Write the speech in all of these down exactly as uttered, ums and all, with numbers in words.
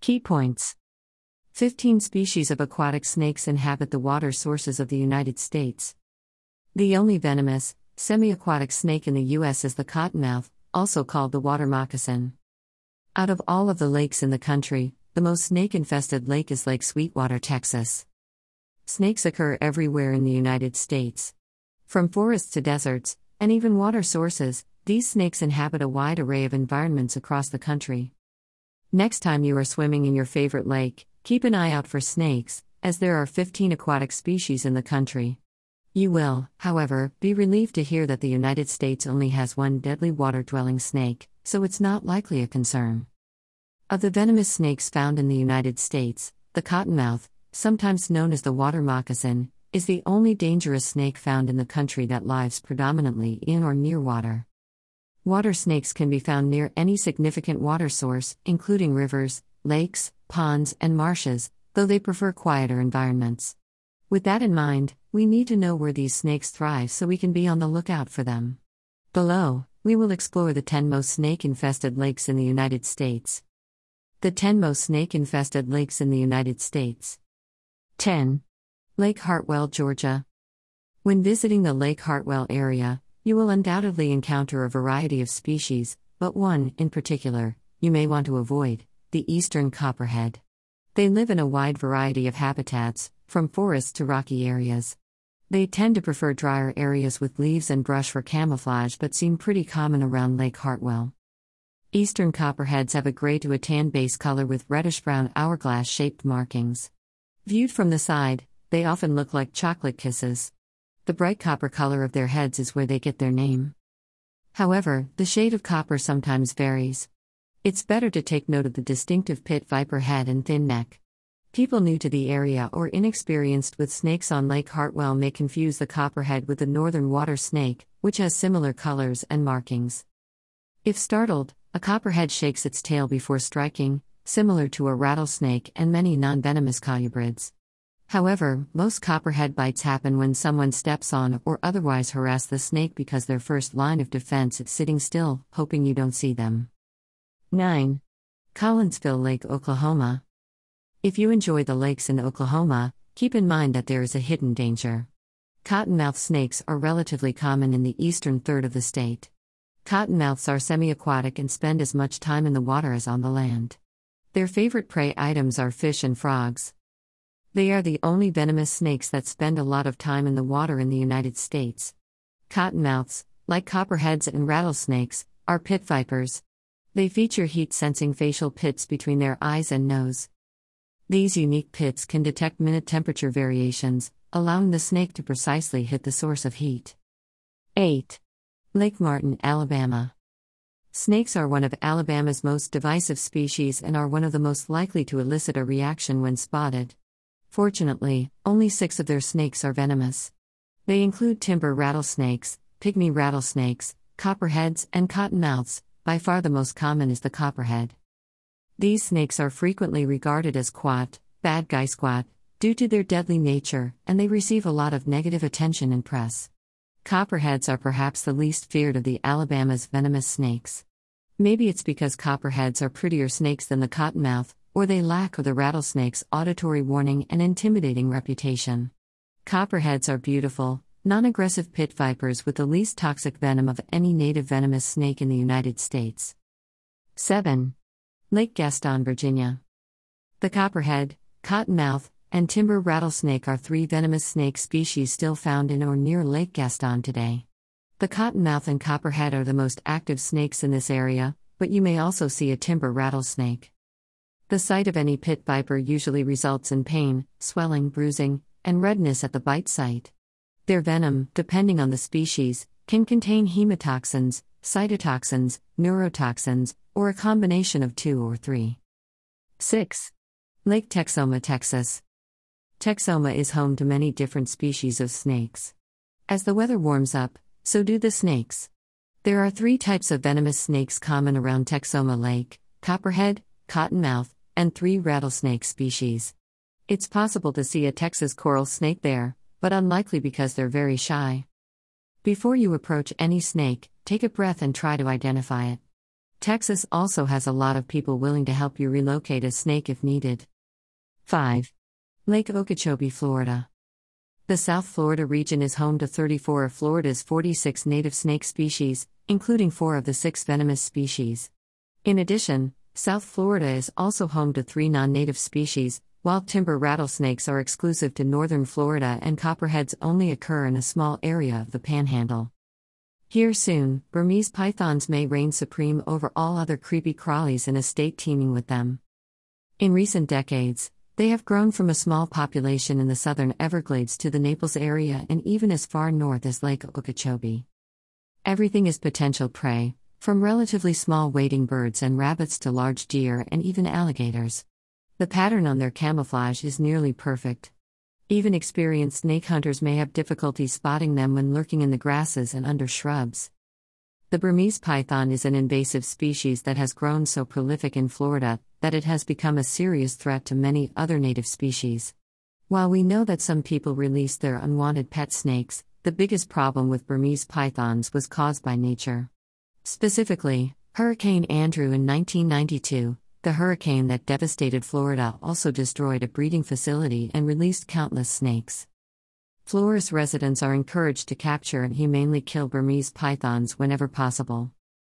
Key points. fifteen species of aquatic snakes inhabit the water sources of the United States. The only venomous, semi-aquatic snake in the U S is the cottonmouth, also called the water moccasin. Out of all of the lakes in the country, the most snake-infested lake is Lake Sweetwater, Texas. Snakes occur everywhere in the United States. From forests to deserts, and even water sources, these snakes inhabit a wide array of environments across the country. Next time you are swimming in your favorite lake, keep an eye out for snakes, as there are fifteen aquatic species in the country. You will, however, be relieved to hear that the United States only has one deadly water-dwelling snake, so it's not likely a concern. Of the venomous snakes found in the United States, the cottonmouth, sometimes known as the water moccasin, is the only dangerous snake found in the country that lives predominantly in or near water. Water snakes can be found near any significant water source, including rivers, lakes, ponds, and marshes, though they prefer quieter environments. With that in mind, we need to know where these snakes thrive so we can be on the lookout for them. Below, we will explore the ten most snake-infested lakes in the United States. The ten most snake-infested lakes in the United States. ten. Lake Hartwell, Georgia. When visiting the Lake Hartwell area, you will undoubtedly encounter a variety of species, but one, in particular, you may want to avoid: the eastern copperhead. They live in a wide variety of habitats, from forests to rocky areas. They tend to prefer drier areas with leaves and brush for camouflage but seem pretty common around Lake Hartwell. Eastern copperheads have a gray to a tan base color with reddish-brown hourglass-shaped markings. Viewed from the side, they often look like chocolate kisses. The bright copper color of their heads is where they get their name. However, the shade of copper sometimes varies. It's better to take note of the distinctive pit viper head and thin neck. People new to the area or inexperienced with snakes on Lake Hartwell may confuse the copperhead with the northern water snake, which has similar colors and markings. If startled, a copperhead shakes its tail before striking, similar to a rattlesnake and many non-venomous colubrids. However, most copperhead bites happen when someone steps on or otherwise harass the snake because their first line of defense is sitting still, hoping you don't see them. nine. Collinsville Lake, Oklahoma. If you enjoy the lakes in Oklahoma, keep in mind that there is a hidden danger. Cottonmouth snakes are relatively common in the eastern third of the state. Cottonmouths are semi-aquatic and spend as much time in the water as on the land. Their favorite prey items are fish and frogs. They are the only venomous snakes that spend a lot of time in the water in the United States. Cottonmouths, like copperheads and rattlesnakes, are pit vipers. They feature heat-sensing facial pits between their eyes and nose. These unique pits can detect minute temperature variations, allowing the snake to precisely hit the source of heat. eight. Lake Martin, Alabama. Snakes are one of Alabama's most divisive species and are one of the most likely to elicit a reaction when spotted. Fortunately, only six of their snakes are venomous. They include timber rattlesnakes, pygmy rattlesnakes, copperheads, and cottonmouths. By far the most common is the copperhead. These snakes are frequently regarded as quat, bad guy squat, due to their deadly nature, and they receive a lot of negative attention in press. Copperheads are perhaps the least feared of the Alabama's venomous snakes. Maybe it's because copperheads are prettier snakes than the cottonmouth, or they lack the rattlesnake's auditory warning and intimidating reputation. Copperheads are beautiful, non-aggressive pit vipers with the least toxic venom of any native venomous snake in the United States. seven. Lake Gaston, Virginia. The copperhead, cottonmouth, and timber rattlesnake are three venomous snake species still found in or near Lake Gaston today. The cottonmouth and copperhead are the most active snakes in this area, but you may also see a timber rattlesnake. The sight of any pit viper usually results in pain, swelling, bruising, and redness at the bite site. Their venom, depending on the species, can contain hemotoxins, cytotoxins, neurotoxins, or a combination of two or three. six. Lake Texoma, Texas. Texoma is home to many different species of snakes. As the weather warms up, so do the snakes. There are three types of venomous snakes common around Texoma Lake: copperhead, cottonmouth, and three rattlesnake species. It's possible to see a Texas coral snake there, but unlikely because they're very shy. Before you approach any snake, take a breath and try to identify it. Texas also has a lot of people willing to help you relocate a snake if needed. five. Lake Okeechobee, Florida. The South Florida region is home to thirty-four of Florida's forty-six native snake species, including four of the six venomous species. In addition, South Florida is also home to three non-native species, while timber rattlesnakes are exclusive to northern Florida and copperheads only occur in a small area of the Panhandle. Here soon, Burmese pythons may reign supreme over all other creepy crawlies in a state teeming with them. In recent decades, they have grown from a small population in the southern Everglades to the Naples area and even as far north as Lake Okeechobee. Everything is potential prey, from relatively small wading birds and rabbits to large deer and even alligators. The pattern on their camouflage is nearly perfect. Even experienced snake hunters may have difficulty spotting them when lurking in the grasses and under shrubs. The Burmese python is an invasive species that has grown so prolific in Florida that it has become a serious threat to many other native species. While we know that some people release their unwanted pet snakes, the biggest problem with Burmese pythons was caused by nature. Specifically, Hurricane Andrew in nineteen ninety-two, the hurricane that devastated Florida also destroyed a breeding facility and released countless snakes. Flores residents are encouraged to capture and humanely kill Burmese pythons whenever possible.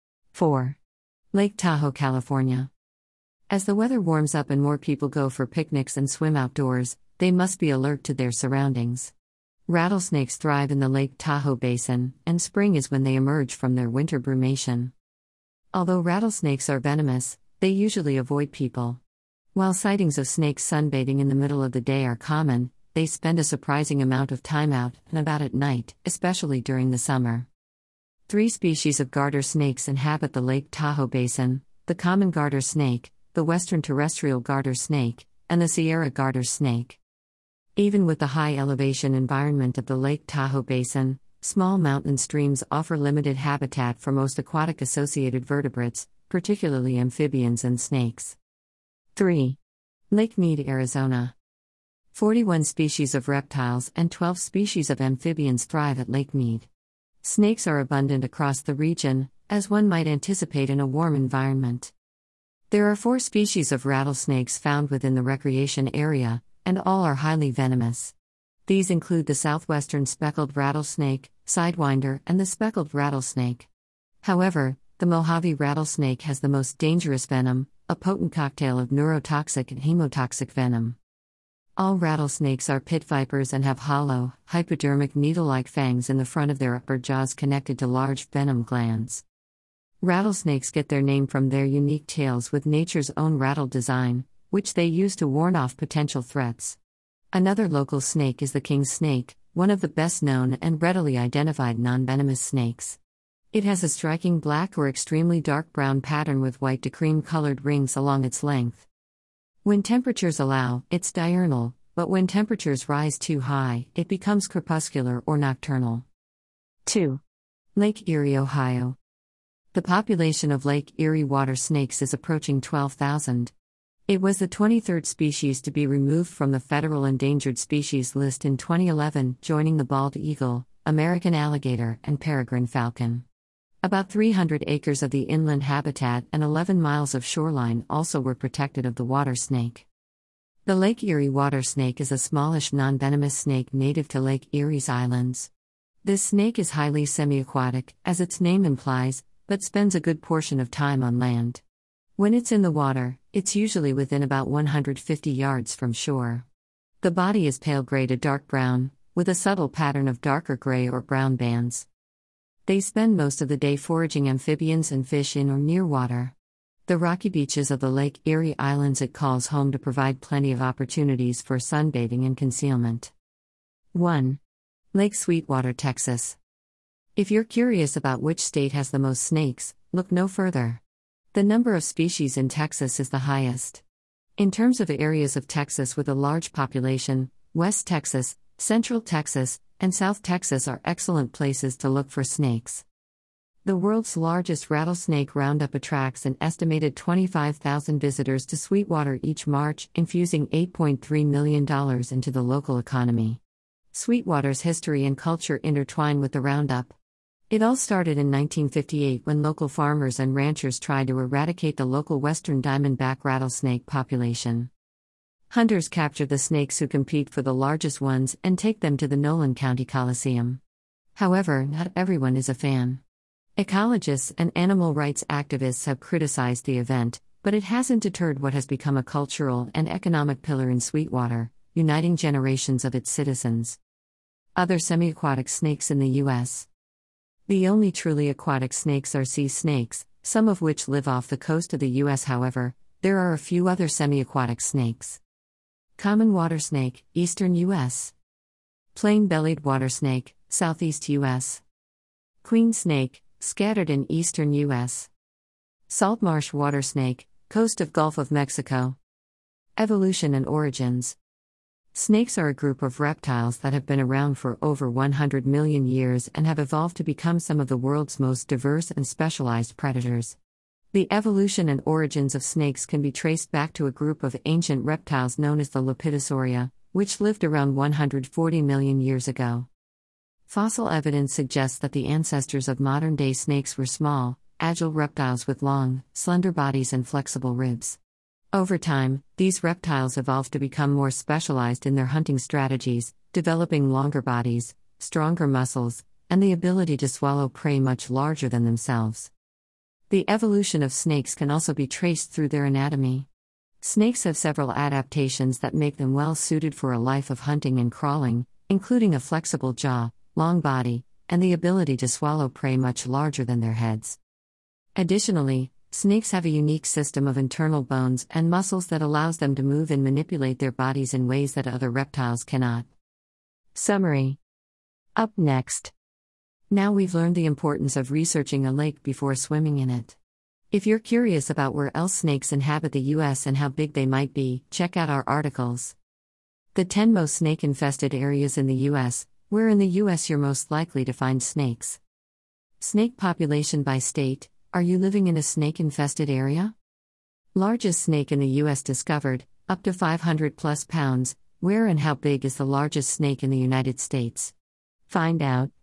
four. Lake Tahoe, California. As the weather warms up and more people go for picnics and swim outdoors, they must be alert to their surroundings. Rattlesnakes thrive in the Lake Tahoe basin, and spring is when they emerge from their winter brumation. Although rattlesnakes are venomous, they usually avoid people. While sightings of snakes sunbathing in the middle of the day are common, they spend a surprising amount of time out and about at night, especially during the summer. Three species of garter snakes inhabit the Lake Tahoe basin: the common garter snake, the western terrestrial garter snake, and the Sierra garter snake. Even with the high elevation environment of the Lake Tahoe basin, small mountain streams offer limited habitat for most aquatic associated vertebrates, particularly amphibians and snakes. three. Lake Mead, Arizona. forty-one species of reptiles and twelve species of amphibians thrive at Lake Mead. Snakes are abundant across the region, as one might anticipate in a warm environment. There are four species of rattlesnakes found within the recreation area, and all are highly venomous. These include the southwestern speckled rattlesnake, sidewinder, and the speckled rattlesnake. However, the Mojave rattlesnake has the most dangerous venom, a potent cocktail of neurotoxic and hemotoxic venom. All rattlesnakes are pit vipers and have hollow, hypodermic needle-like fangs in the front of their upper jaws connected to large venom glands. Rattlesnakes get their name from their unique tails with nature's own rattle design, which they use to warn off potential threats. Another local snake is the king snake, one of the best-known and readily identified non-venomous snakes. It has a striking black or extremely dark brown pattern with white to cream-colored rings along its length. When temperatures allow, it's diurnal, but when temperatures rise too high, it becomes crepuscular or nocturnal. two. Lake Erie, Ohio. The population of Lake Erie water snakes is approaching twelve thousand. It was the twenty-third species to be removed from the federal endangered species list in twenty eleven, joining the bald eagle, American alligator, and peregrine falcon. About three hundred acres of the inland habitat and eleven miles of shoreline also were protected of the water snake. The Lake Erie water snake is a smallish non-venomous snake native to Lake Erie's islands. This snake is highly semi-aquatic, as its name implies, but spends a good portion of time on land. When it's in the water, it's usually within about one hundred fifty yards from shore. The body is pale gray to dark brown, with a subtle pattern of darker gray or brown bands. They spend most of the day foraging amphibians and fish in or near water. The rocky beaches of the Lake Erie Islands it calls home to provide plenty of opportunities for sunbathing and concealment. one. Lake Sweetwater, Texas. If you're curious about which state has the most snakes, look no further. The number of species in Texas is the highest. In terms of areas of Texas with a large population, West Texas, Central Texas, and South Texas are excellent places to look for snakes. The world's largest rattlesnake roundup attracts an estimated twenty-five thousand visitors to Sweetwater each March, infusing eight point three million dollars into the local economy. Sweetwater's history and culture intertwine with the roundup. It all started in nineteen fifty-eight when local farmers and ranchers tried to eradicate the local western diamondback rattlesnake population. Hunters capture the snakes who compete for the largest ones and take them to the Nolan County Coliseum. However, not everyone is a fan. Ecologists and animal rights activists have criticized the event, but it hasn't deterred what has become a cultural and economic pillar in Sweetwater, uniting generations of its citizens. Other semi-aquatic snakes in the U S The only truly aquatic snakes are sea snakes, some of which live off the coast of the U S However, there are a few other semi-aquatic snakes. Common water snake, eastern U S Plain-bellied water snake, southeast U S Queen snake, scattered in eastern U S Saltmarsh water snake, coast of Gulf of Mexico. Evolution and origins. Snakes are a group of reptiles that have been around for over one hundred million years and have evolved to become some of the world's most diverse and specialized predators. The evolution and origins of snakes can be traced back to a group of ancient reptiles known as the Lepidosauria, which lived around one hundred forty million years ago. Fossil evidence suggests that the ancestors of modern-day snakes were small, agile reptiles with long, slender bodies and flexible ribs. Over time, these reptiles evolved to become more specialized in their hunting strategies, developing longer bodies, stronger muscles, and the ability to swallow prey much larger than themselves. The evolution of snakes can also be traced through their anatomy. Snakes have several adaptations that make them well suited for a life of hunting and crawling, including a flexible jaw, long body, and the ability to swallow prey much larger than their heads. Additionally, snakes have a unique system of internal bones and muscles that allows them to move and manipulate their bodies in ways that other reptiles cannot. Summary. Up next. Now we've learned the importance of researching a lake before swimming in it. If you're curious about where else snakes inhabit the U S and how big they might be, check out our articles. The ten most snake-infested areas in the U S, where in the U S you're most likely to find snakes. Snake population by state. Are you living in a snake-infested area? Largest snake in the U S discovered, up to five hundred plus pounds. Where and how big is the largest snake in the United States? Find out.